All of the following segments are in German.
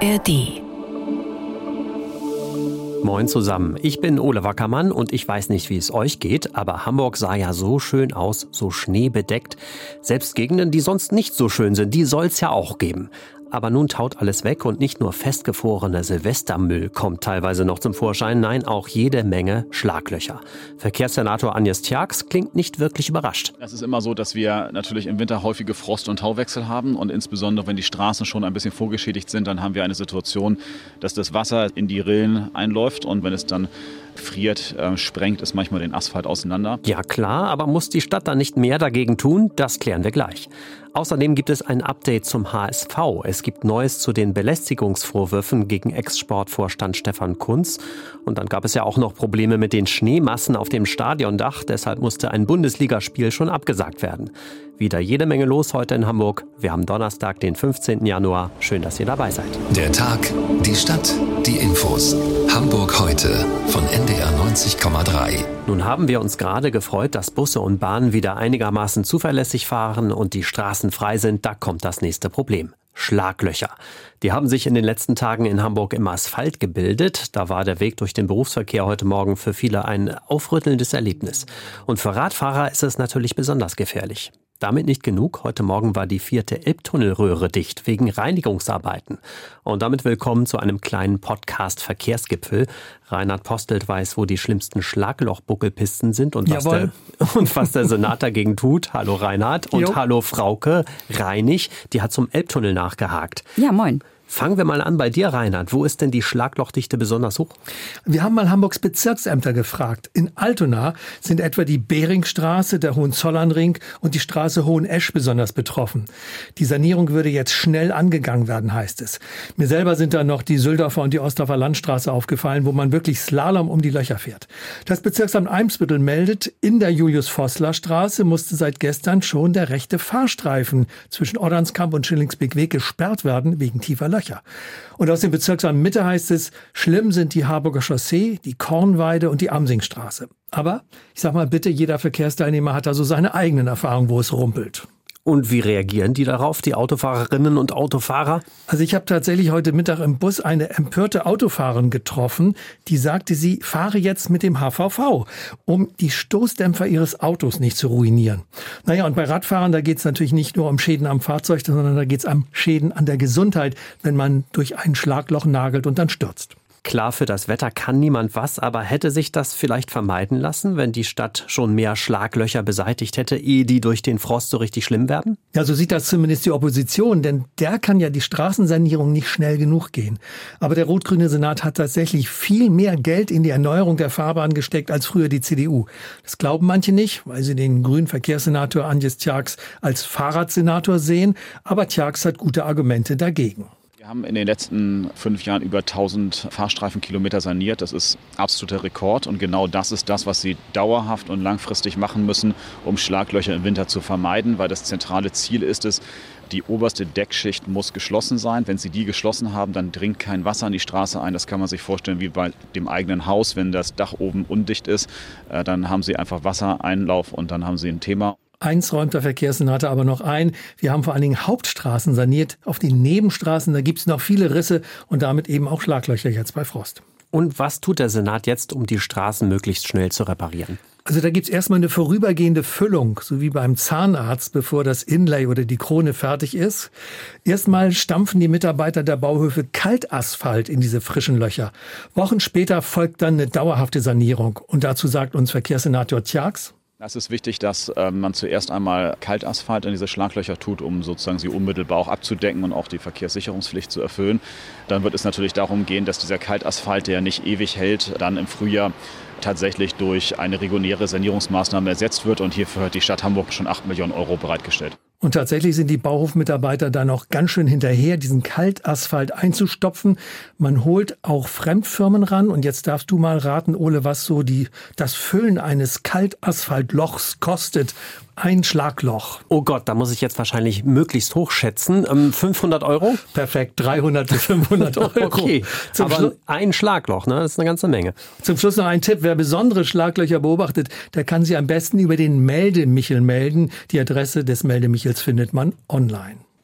ARD. Moin zusammen, ich bin Ole Wackermann und ich weiß nicht, wie es euch geht, aber Hamburg sah ja so schön aus, so schneebedeckt. Selbst Gegenden, die sonst nicht so schön sind, die soll's ja auch geben. Aber nun taut alles weg und nicht nur festgefrorener Silvestermüll kommt teilweise noch zum Vorschein, nein, auch jede Menge Schlaglöcher. Verkehrssenator Agnes Tjax klingt nicht wirklich überrascht. Es ist immer so, dass wir natürlich im Winter häufige Frost- und Tauwechsel haben und insbesondere, wenn die Straßen schon ein bisschen vorgeschädigt sind, dann haben wir eine Situation, dass das Wasser in die Rillen einläuft und wenn es dann friert, sprengt es manchmal den Asphalt auseinander. Ja klar, aber muss die Stadt dann nicht mehr dagegen tun? Das klären wir gleich. Außerdem gibt es ein Update zum HSV. Es gibt Neues zu den Belästigungsvorwürfen gegen Ex-Sportvorstand Stefan Kuntz. Und dann gab es ja auch noch Probleme mit den Schneemassen auf dem Stadiondach. Deshalb musste ein Bundesligaspiel schon abgesagt werden. Wieder jede Menge los heute in Hamburg. Wir haben Donnerstag, den 15. Januar. Schön, dass ihr dabei seid. Der Tag, die Stadt, die Infos. Hamburg heute von NDR 90,3. Nun haben wir uns gerade gefreut, dass Busse und Bahnen wieder einigermaßen zuverlässig fahren und die Straßen frei sind. Da kommt das nächste Problem. Schlaglöcher. Die haben sich in den letzten Tagen in Hamburg im Asphalt gebildet. Da war der Weg durch den Berufsverkehr heute Morgen für viele ein aufrüttelndes Erlebnis. Und für Radfahrer ist es natürlich besonders gefährlich. Damit nicht genug. Heute Morgen war die 4. Elbtunnelröhre dicht wegen Reinigungsarbeiten. Und damit willkommen zu einem kleinen Podcast-Verkehrsgipfel. Reinhard Postelt weiß, wo die schlimmsten Schlaglochbuckelpisten sind und was der Senat dagegen tut. Hallo Reinhard und hallo Frauke Reinig. Die hat zum Elbtunnel nachgehakt. Ja, moin. Fangen wir mal an bei dir, Reinhard. Wo ist denn die Schlaglochdichte besonders hoch? Wir haben mal Hamburgs Bezirksämter gefragt. In Altona sind etwa die Beringstraße, der Hohenzollernring und die Straße Hohenesch besonders betroffen. Die Sanierung würde jetzt schnell angegangen werden, heißt es. Mir selber sind da noch die Sülldorfer und die Ostdorfer Landstraße aufgefallen, wo man wirklich Slalom um die Löcher fährt. Das Bezirksamt Eimsbüttel meldet, in der Julius-Vossler-Straße musste seit gestern schon der rechte Fahrstreifen zwischen Oddernskamp und Schillingsbeek-Weg gesperrt werden, wegen tiefer Löcher. Und aus dem Bezirksamt Mitte heißt es, schlimm sind die Harburger Chaussee, die Kornweide und die Amsingstraße. Aber ich sag mal bitte, jeder Verkehrsteilnehmer hat da so seine eigenen Erfahrungen, wo es rumpelt. Und wie reagieren die darauf, die Autofahrerinnen und Autofahrer? Also ich habe tatsächlich heute Mittag im Bus eine empörte Autofahrerin getroffen, die sagte, sie fahre jetzt mit dem HVV, um die Stoßdämpfer ihres Autos nicht zu ruinieren. Naja, und bei Radfahrern, da geht es natürlich nicht nur um Schäden am Fahrzeug, sondern da geht es um Schäden an der Gesundheit, wenn man durch ein Schlagloch nagelt und dann stürzt. Klar, für das Wetter kann niemand was, aber hätte sich das vielleicht vermeiden lassen, wenn die Stadt schon mehr Schlaglöcher beseitigt hätte, ehe die durch den Frost so richtig schlimm werden? Ja, so sieht das zumindest die Opposition, denn der kann ja die Straßensanierung nicht schnell genug gehen. Aber der rot-grüne Senat hat tatsächlich viel mehr Geld in die Erneuerung der Fahrbahn gesteckt als früher die CDU. Das glauben manche nicht, weil sie den grünen Verkehrssenator Agnes Tjax als Fahrradsenator sehen, aber Tjax hat gute Argumente dagegen. Wir haben in den letzten 5 Jahren über 1000 Fahrstreifenkilometer saniert. Das ist absoluter Rekord und genau das ist das, was sie dauerhaft und langfristig machen müssen, um Schlaglöcher im Winter zu vermeiden, weil das zentrale Ziel ist es, die oberste Deckschicht muss geschlossen sein. Wenn Sie die geschlossen haben, dann dringt kein Wasser an die Straße ein. Das kann man sich vorstellen wie bei dem eigenen Haus. Wenn das Dach oben undicht ist, dann haben Sie einfach Wassereinlauf und dann haben Sie ein Thema. Eins räumt der Verkehrssenator aber noch ein. Wir haben vor allen Dingen Hauptstraßen saniert. Auf den Nebenstraßen, da gibt es noch viele Risse und damit eben auch Schlaglöcher jetzt bei Frost. Und was tut der Senat jetzt, um die Straßen möglichst schnell zu reparieren? Also da gibt's erstmal eine vorübergehende Füllung, so wie beim Zahnarzt, bevor das Inlay oder die Krone fertig ist. Erstmal stampfen die Mitarbeiter der Bauhöfe Kaltasphalt in diese frischen Löcher. Wochen später folgt dann eine dauerhafte Sanierung. Und dazu sagt uns Verkehrssenator Tjax: Es ist wichtig, dass man zuerst einmal Kaltasphalt in diese Schlaglöcher tut, um sozusagen sie unmittelbar auch abzudecken und auch die Verkehrssicherungspflicht zu erfüllen. Dann wird es natürlich darum gehen, dass dieser Kaltasphalt, der nicht ewig hält, dann im Frühjahr tatsächlich durch eine reguläre Sanierungsmaßnahme ersetzt wird. Und hierfür hat die Stadt Hamburg schon 8 Millionen Euro bereitgestellt. Und tatsächlich sind die Bauhofmitarbeiter da noch ganz schön hinterher, diesen Kaltasphalt einzustopfen. Man holt auch Fremdfirmen ran. Und jetzt darfst du mal raten, Ole, was so das Füllen eines Kaltasphaltlochs kostet. Ein Schlagloch. Oh Gott, da muss ich jetzt wahrscheinlich möglichst hoch schätzen. 500 Euro? Perfekt, 300 bis 500 Euro. Okay, aber ein Schlagloch, ne? Das ist eine ganze Menge. Zum Schluss noch ein Tipp. Wer besondere Schlaglöcher beobachtet, der kann sie am besten über den Meldemichel melden. Die Adresse des Meldemichels findet man online.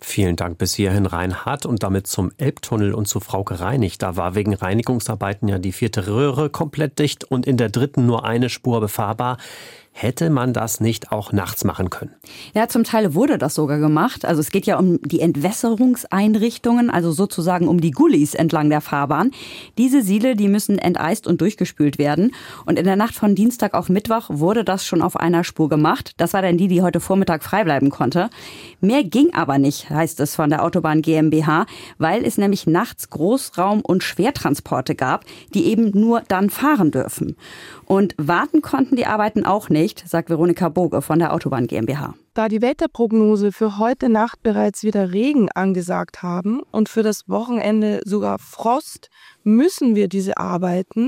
Vielen Dank bis hierhin, Reinhard. Und damit zum Elbtunnel und zu Frauke Reinig. Da war wegen Reinigungsarbeiten ja die 4. Röhre komplett dicht und in der 3. nur eine Spur befahrbar. Hätte man das nicht auch nachts machen können? Ja, zum Teil wurde das sogar gemacht. Also es geht ja um die Entwässerungseinrichtungen, also sozusagen um die Gullis entlang der Fahrbahn. Diese Siele, die müssen enteist und durchgespült werden. Und in der Nacht von Dienstag auf Mittwoch wurde das schon auf einer Spur gemacht. Das war dann die heute Vormittag frei bleiben konnte. Mehr ging aber nicht, heißt es von der Autobahn GmbH, weil es nämlich nachts Großraum- und Schwertransporte gab, die eben nur dann fahren dürfen. Und warten konnten die Arbeiten auch nicht, sagt Veronika Boge von der Autobahn GmbH. Da die Wetterprognose für heute Nacht bereits wieder Regen angesagt haben und für das Wochenende sogar Frost, müssen wir diese Arbeiten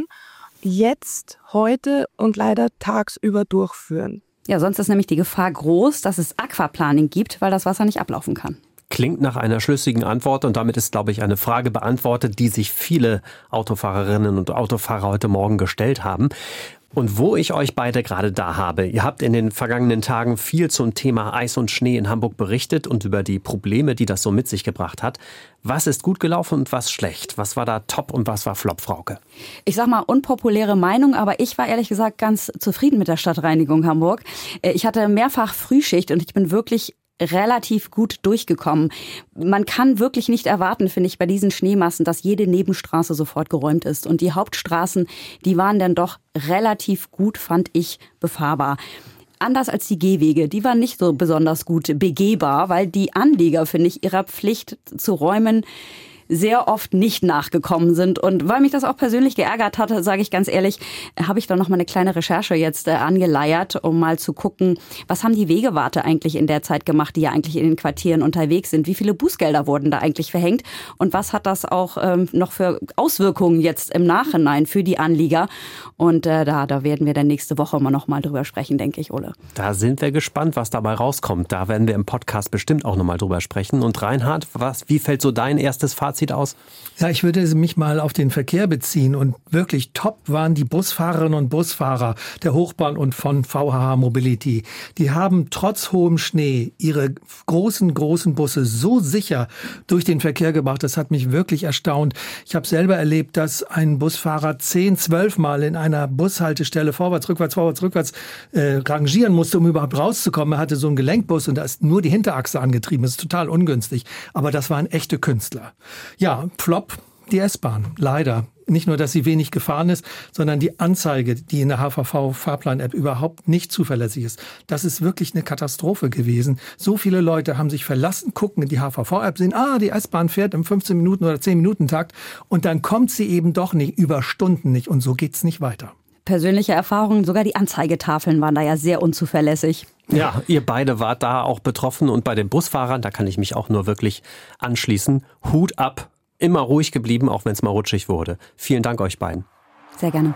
jetzt, heute und leider tagsüber durchführen. Ja, sonst ist nämlich die Gefahr groß, dass es Aquaplaning gibt, weil das Wasser nicht ablaufen kann. Klingt nach einer schlüssigen Antwort und damit ist, glaube ich, eine Frage beantwortet, die sich viele Autofahrerinnen und Autofahrer heute Morgen gestellt haben. Und wo ich euch beide gerade da habe, ihr habt in den vergangenen Tagen viel zum Thema Eis und Schnee in Hamburg berichtet und über die Probleme, die das so mit sich gebracht hat. Was ist gut gelaufen und was schlecht? Was war da top und was war flop, Frauke? Ich sag mal unpopuläre Meinung, aber ich war ehrlich gesagt ganz zufrieden mit der Stadtreinigung Hamburg. Ich hatte mehrfach Frühschicht und ich bin wirklich relativ gut durchgekommen. Man kann wirklich nicht erwarten, finde ich, bei diesen Schneemassen, dass jede Nebenstraße sofort geräumt ist. Und die Hauptstraßen, die waren dann doch relativ gut, fand ich, befahrbar. Anders als die Gehwege, die waren nicht so besonders gut begehbar, weil die Anlieger, finde ich, ihrer Pflicht zu räumen sehr oft nicht nachgekommen sind. Und weil mich das auch persönlich geärgert hatte, sage ich ganz ehrlich, habe ich da noch mal eine kleine Recherche jetzt angeleiert, um mal zu gucken, was haben die Wegewarte eigentlich in der Zeit gemacht, die ja eigentlich in den Quartieren unterwegs sind? Wie viele Bußgelder wurden da eigentlich verhängt? Und was hat das auch noch für Auswirkungen jetzt im Nachhinein für die Anlieger? Und da werden wir dann nächste Woche mal noch mal drüber sprechen, denke ich, Ole. Da sind wir gespannt, was dabei rauskommt. Da werden wir im Podcast bestimmt auch noch mal drüber sprechen. Und Reinhard, wie fällt so dein erstes Fazit aus? Ja, ich würde mich mal auf den Verkehr beziehen und wirklich top waren die Busfahrerinnen und Busfahrer der Hochbahn und von VHH Mobility. Die haben trotz hohem Schnee ihre großen Busse so sicher durch den Verkehr gebracht. Das hat mich wirklich erstaunt. Ich habe selber erlebt, dass ein Busfahrer 10-12 Mal in einer Bushaltestelle vorwärts, rückwärts rangieren musste, um überhaupt rauszukommen. Er hatte so einen Gelenkbus und da ist nur die Hinterachse angetrieben. Das ist total ungünstig. Aber das waren echte Künstler. Ja, Flop, die S-Bahn, leider. Nicht nur, dass sie wenig gefahren ist, sondern die Anzeige, die in der HVV-Fahrplan-App überhaupt nicht zuverlässig ist. Das ist wirklich eine Katastrophe gewesen. So viele Leute haben sich verlassen, gucken in die HVV-App, sehen, die S-Bahn fährt im 15 Minuten oder 10 Minuten Takt und dann kommt sie eben doch nicht, über Stunden nicht und so geht's nicht weiter. Persönliche Erfahrungen, sogar die Anzeigetafeln waren da ja sehr unzuverlässig. Ja, ihr beide wart da auch betroffen und bei den Busfahrern, da kann ich mich auch nur wirklich anschließen. Hut ab, immer ruhig geblieben, auch wenn es mal rutschig wurde. Vielen Dank euch beiden. Sehr gerne.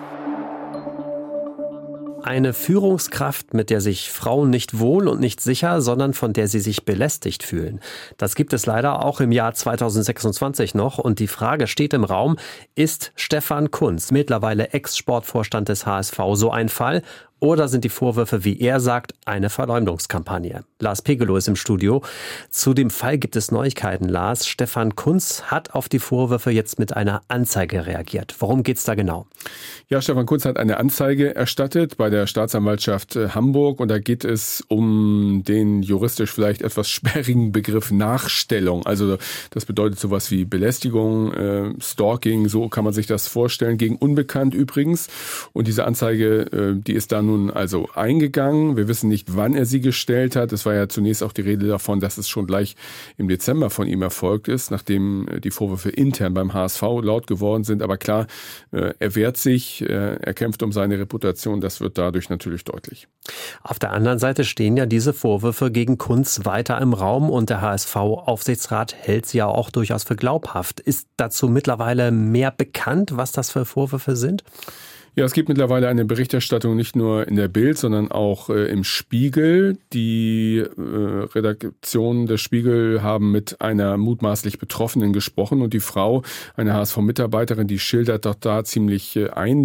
Eine Führungskraft, mit der sich Frauen nicht wohl und nicht sicher, sondern von der sie sich belästigt fühlen. Das gibt es leider auch im Jahr 2026 noch. Und die Frage steht im Raum, ist Stefan Kunz, mittlerweile Ex-Sportvorstand des HSV, so ein Fall? Oder sind die Vorwürfe, wie er sagt, eine Verleumdungskampagne? Lars Pegelow ist im Studio. Zu dem Fall gibt es Neuigkeiten, Lars. Stefan Kunz hat auf die Vorwürfe jetzt mit einer Anzeige reagiert. Worum geht's da genau? Ja, Stefan Kunz hat eine Anzeige erstattet bei der Staatsanwaltschaft Hamburg. Und da geht es um den juristisch vielleicht etwas sperrigen Begriff Nachstellung. Also das bedeutet sowas wie Belästigung, Stalking, so kann man sich das vorstellen. Gegen Unbekannt übrigens. Und diese Anzeige, die ist da nun also eingegangen. Wir wissen nicht, wann er sie gestellt hat. Es war ja zunächst auch die Rede davon, dass es schon gleich im Dezember von ihm erfolgt ist, nachdem die Vorwürfe intern beim HSV laut geworden sind. Aber klar, er wehrt sich, er kämpft um seine Reputation. Das wird dadurch natürlich deutlich. Auf der anderen Seite stehen ja diese Vorwürfe gegen Kunz weiter im Raum und der HSV-Aufsichtsrat hält sie ja auch durchaus für glaubhaft. Ist dazu mittlerweile mehr bekannt, was das für Vorwürfe sind? Ja, es gibt mittlerweile eine Berichterstattung nicht nur in der Bild, sondern auch im Spiegel. Die Redaktionen des Spiegel haben mit einer mutmaßlich Betroffenen gesprochen und die Frau, eine HSV-Mitarbeiterin, die schildert doch da ziemlich eindeutig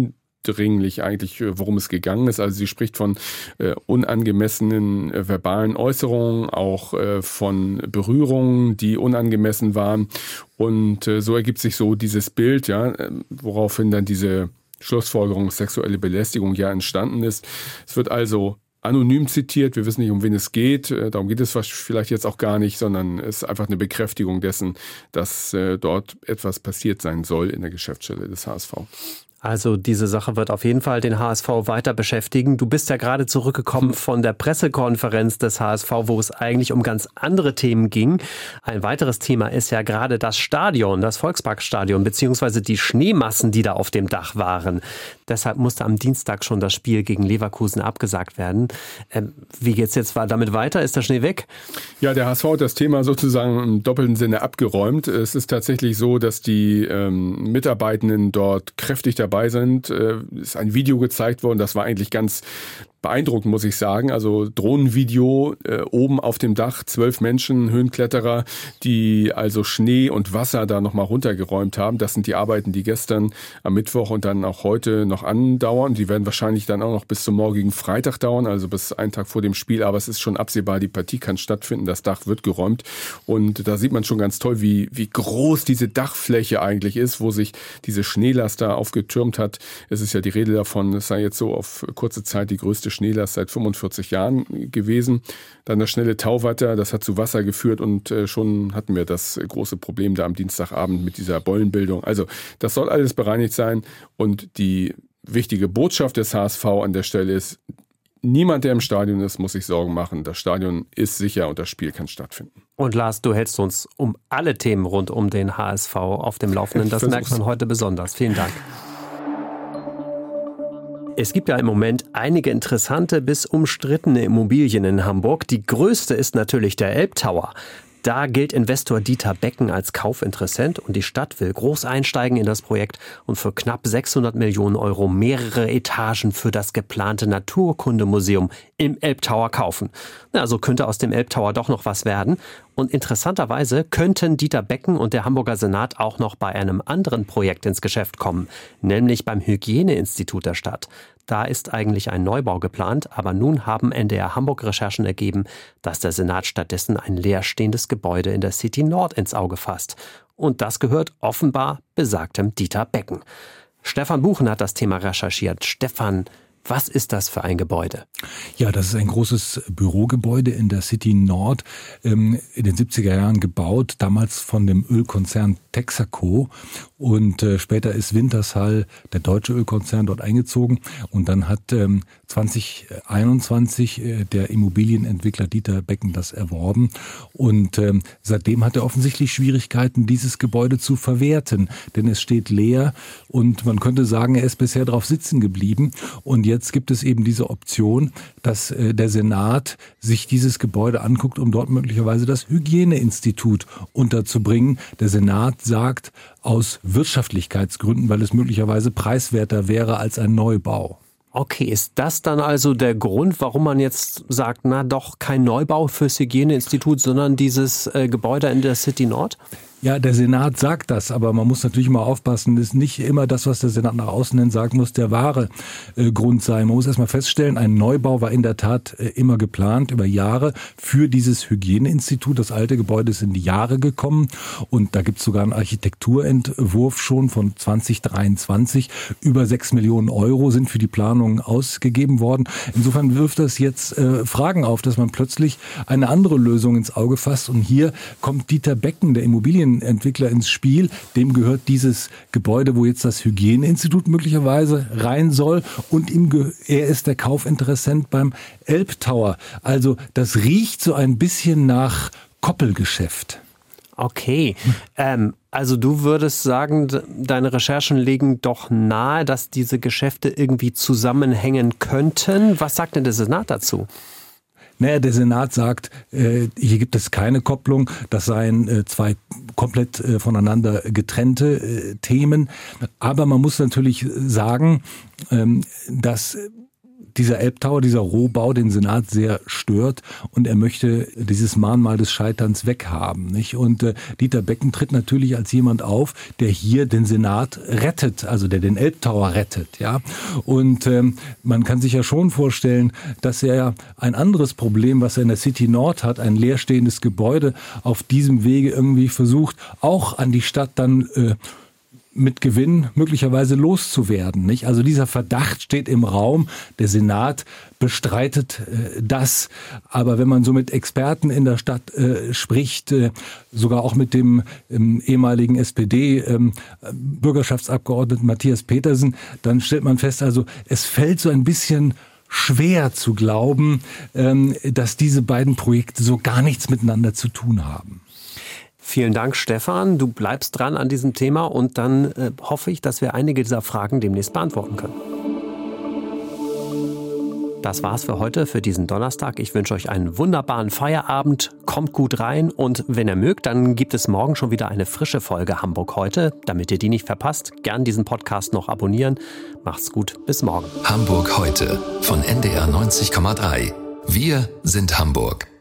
eindringlich eigentlich, worum es gegangen ist. Also sie spricht von unangemessenen verbalen Äußerungen, auch von Berührungen, die unangemessen waren. Und so ergibt sich so dieses Bild, ja, woraufhin dann diese Schlussfolgerung sexuelle Belästigung ja entstanden ist. Es wird also anonym zitiert, wir wissen nicht, um wen es geht, darum geht es vielleicht jetzt auch gar nicht, sondern es ist einfach eine Bekräftigung dessen, dass dort etwas passiert sein soll in der Geschäftsstelle des HSV. Also diese Sache wird auf jeden Fall den HSV weiter beschäftigen. Du bist ja gerade zurückgekommen von der Pressekonferenz des HSV, wo es eigentlich um ganz andere Themen ging. Ein weiteres Thema ist ja gerade das Stadion, das Volksparkstadion, beziehungsweise die Schneemassen, die da auf dem Dach waren. Deshalb musste am Dienstag schon das Spiel gegen Leverkusen abgesagt werden. Wie geht's jetzt damit weiter? Ist der Schnee weg? Ja, der HSV hat das Thema sozusagen im doppelten Sinne abgeräumt. Es ist tatsächlich so, dass die Mitarbeitenden dort kräftig dabei sind. Es ist ein Video gezeigt worden, das war eigentlich ganz beeindruckend, muss ich sagen. Also Drohnenvideo oben auf dem Dach, 12 Menschen, Höhenkletterer, die also Schnee und Wasser da nochmal runtergeräumt haben. Das sind die Arbeiten, die gestern am Mittwoch und dann auch heute noch andauern. Die werden wahrscheinlich dann auch noch bis zum morgigen Freitag dauern, also bis einen Tag vor dem Spiel. Aber es ist schon absehbar, die Partie kann stattfinden, das Dach wird geräumt. Und da sieht man schon ganz toll, wie groß diese Dachfläche eigentlich ist, wo sich diese Schneelast da aufgetürmt hat. Es ist ja die Rede davon, es sei jetzt so auf kurze Zeit die größte Schneelast seit 45 Jahren gewesen. Dann das schnelle Tauwetter, das hat zu Wasser geführt und schon hatten wir das große Problem da am Dienstagabend mit dieser Bollenbildung. Also das soll alles bereinigt sein und die wichtige Botschaft des HSV an der Stelle ist, niemand, der im Stadion ist, muss sich Sorgen machen. Das Stadion ist sicher und das Spiel kann stattfinden. Und Lars, du hältst uns um alle Themen rund um den HSV auf dem Laufenden. Das merkt man heute besonders. Vielen Dank. Es gibt ja im Moment einige interessante bis umstrittene Immobilien in Hamburg. Die größte ist natürlich der Elbtower. Da gilt Investor Dieter Becken als Kaufinteressent und die Stadt will groß einsteigen in das Projekt und für knapp 600 Millionen Euro mehrere Etagen für das geplante Naturkundemuseum im Elbtower kaufen. Also könnte aus dem Elbtower doch noch was werden. Und interessanterweise könnten Dieter Becken und der Hamburger Senat auch noch bei einem anderen Projekt ins Geschäft kommen, nämlich beim Hygieneinstitut der Stadt. Da ist eigentlich ein Neubau geplant, aber nun haben NDR Hamburg Recherchen ergeben, dass der Senat stattdessen ein leerstehendes Gebäude in der City Nord ins Auge fasst. Und das gehört offenbar besagtem Dieter Becken. Stefan Buchen hat das Thema recherchiert. Stefan, was ist das für ein Gebäude? Ja, das ist ein großes Bürogebäude in der City Nord, in den 70er Jahren gebaut, damals von dem Ölkonzern Texaco. Und später ist Wintershall, der deutsche Ölkonzern, dort eingezogen. Und dann hat 2021 der Immobilienentwickler Dieter Becken das erworben. Und seitdem hat er offensichtlich Schwierigkeiten, dieses Gebäude zu verwerten. Denn es steht leer und man könnte sagen, er ist bisher drauf sitzen geblieben. Und jetzt gibt es eben diese Option, dass der Senat sich dieses Gebäude anguckt, um dort möglicherweise das Hygieneinstitut unterzubringen. Der Senat sagt, aus Wirtschaftlichkeitsgründen, weil es möglicherweise preiswerter wäre als ein Neubau. Okay, ist das dann also der Grund, warum man jetzt sagt, na doch kein Neubau fürs Hygieneinstitut, sondern dieses Gebäude in der City Nord? Ja, der Senat sagt das, aber man muss natürlich mal aufpassen, das ist nicht immer das, was der Senat nach außen hin sagen muss, der wahre Grund sein. Man muss erstmal feststellen, ein Neubau war in der Tat immer geplant, über Jahre, für dieses Hygieneinstitut. Das alte Gebäude ist in die Jahre gekommen und da gibt es sogar einen Architekturentwurf schon von 2023. Über 6 Millionen Euro sind für die Planung ausgegeben worden. Insofern wirft das jetzt Fragen auf, dass man plötzlich eine andere Lösung ins Auge fasst. Und hier kommt Dieter Becken, der Immobilienentwickler, ins Spiel. Dem gehört dieses Gebäude, wo jetzt das Hygieneinstitut möglicherweise rein soll. Und er ist der Kaufinteressent beim Elbtower. Also das riecht so ein bisschen nach Koppelgeschäft. Okay, also du würdest sagen, deine Recherchen legen doch nahe, dass diese Geschäfte irgendwie zusammenhängen könnten. Was sagt denn der Senat dazu? Naja, der Senat sagt, hier gibt es keine Kopplung, das seien zwei komplett voneinander getrennte Themen. Aber man muss natürlich sagen, dass dieser Elbtower, dieser Rohbau den Senat sehr stört und er möchte dieses Mahnmal des Scheiterns weghaben, nicht? Und Dieter Becken tritt natürlich als jemand auf, der hier den Senat rettet, also der den Elbtower rettet, ja. Und man kann sich ja schon vorstellen, dass er ein anderes Problem, was er in der City Nord hat, ein leerstehendes Gebäude, auf diesem Wege irgendwie versucht, auch an die Stadt dann mit Gewinn möglicherweise loszuwerden, nicht? Also dieser Verdacht steht im Raum. Der Senat bestreitet das. Aber wenn man so mit Experten in der Stadt spricht, sogar auch mit dem ehemaligen SPD-Bürgerschaftsabgeordneten Matthias Petersen, dann stellt man fest, also es fällt so ein bisschen schwer zu glauben, dass diese beiden Projekte so gar nichts miteinander zu tun haben. Vielen Dank, Stefan. Du bleibst dran an diesem Thema und dann hoffe ich, dass wir einige dieser Fragen demnächst beantworten können. Das war's für heute, für diesen Donnerstag. Ich wünsche euch einen wunderbaren Feierabend. Kommt gut rein und wenn ihr mögt, dann gibt es morgen schon wieder eine frische Folge Hamburg heute. Damit ihr die nicht verpasst, gern diesen Podcast noch abonnieren. Macht's gut, bis morgen. Hamburg heute von NDR 90,3. Wir sind Hamburg.